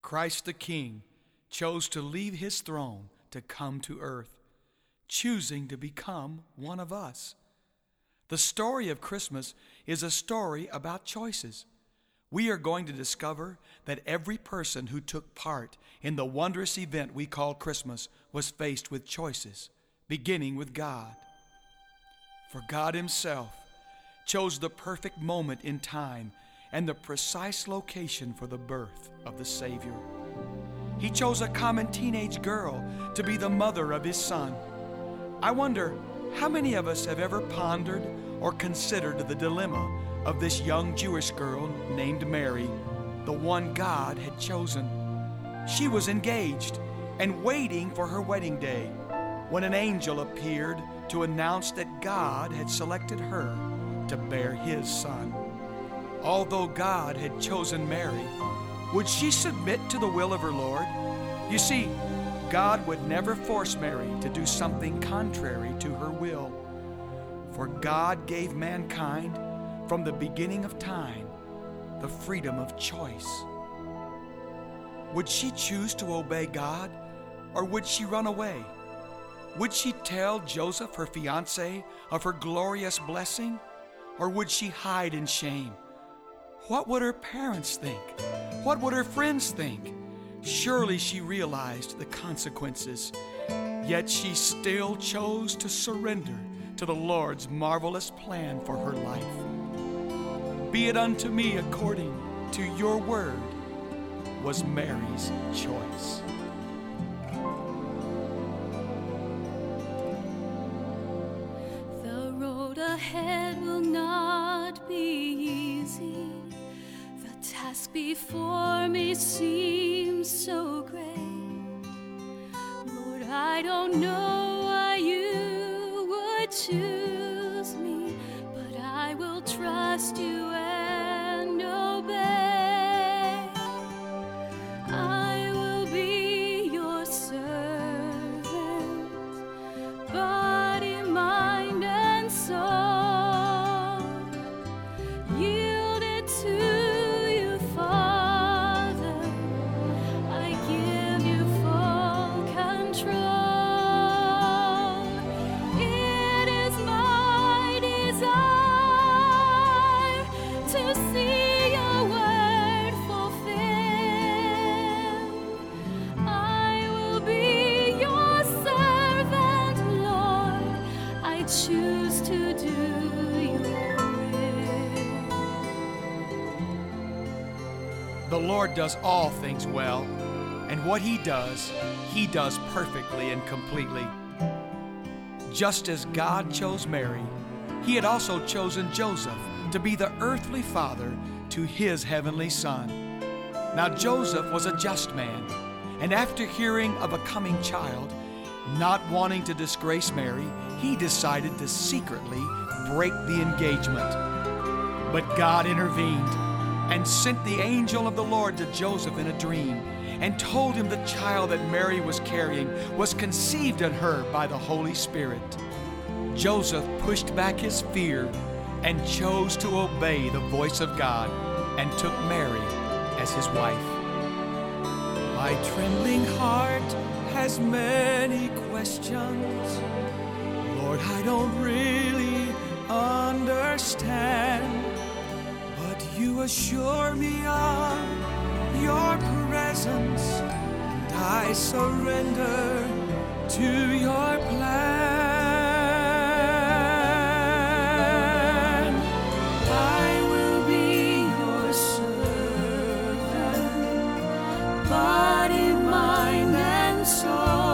Christ the King chose to leave his throne to come to earth, choosing to become one of us. The story of Christmas is a story about choices. We are going to discover that every person who took part in the wondrous event we call Christmas was faced with choices, beginning with God. For God himself chose the perfect moment in time and the precise location for the birth of the Savior. He chose a common teenage girl to be the mother of his son. I wonder how many of us have ever pondered or considered the dilemma of this young Jewish girl named Mary, the one God had chosen. She was engaged and waiting for her wedding day when an angel appeared to announce that God had selected her to bear his son. Although God had chosen Mary, would she submit to the will of her Lord? You see, God would never force Mary to do something contrary to her will. For God gave mankind, from the beginning of time, the freedom of choice. Would she choose to obey God, or would she run away? Would she tell Joseph, her fiancé, of her glorious blessing, or would she hide in shame? What would her parents think? What would her friends think? Surely she realized the consequences, yet she still chose to surrender to the Lord's marvelous plan for her life. Be it unto me according to your word was Mary's choice. The road ahead will not be easy. The task before me seems so great. Lord, I don't know why you would choose me, but I will trust you and obey. I will be your servant, body, mind, and soul. Yielded to you, Father. I give you full control. It is my desire to see your word fulfilled. I will be your servant, Lord. I choose to do your will. The Lord does all things well, and what he does perfectly and completely. Just as God chose Mary, he had also chosen Joseph to be the earthly father to his heavenly son. Now Joseph was a just man, and after hearing of a coming child, not wanting to disgrace Mary, he decided to secretly break the engagement. But God intervened and sent the angel of the Lord to Joseph in a dream and told him the child that Mary was carrying was conceived in her by the Holy Spirit. Joseph pushed back his fear and chose to obey the voice of God and took Mary as his wife. My trembling heart has many questions. Lord, I don't really understand, but you assure me of your presence, and I surrender to your plan. I will be your servant, body, mind, and soul.